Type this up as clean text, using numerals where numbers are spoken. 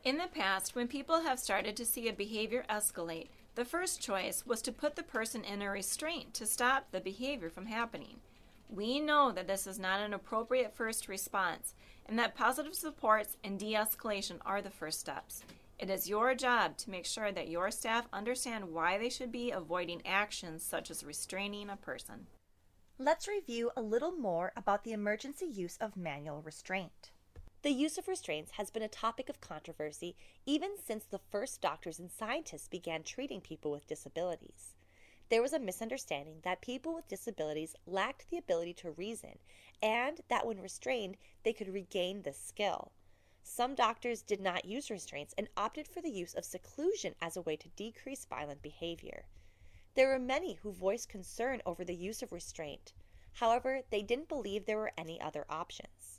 In the past, when people have started to see a behavior escalate, the first choice was to put the person in a restraint to stop the behavior from happening. We know that this is not an appropriate first response and that positive supports and de-escalation are the first steps. It is your job to make sure that your staff understand why they should be avoiding actions such as restraining a person. Let's review a little more about the emergency use of manual restraint. The use of restraints has been a topic of controversy even since the first doctors and scientists began treating people with disabilities. There was a misunderstanding that people with disabilities lacked the ability to reason and that when restrained, they could regain this skill. Some doctors did not use restraints and opted for the use of seclusion as a way to decrease violent behavior. There were many who voiced concern over the use of restraint. However, they didn't believe there were any other options.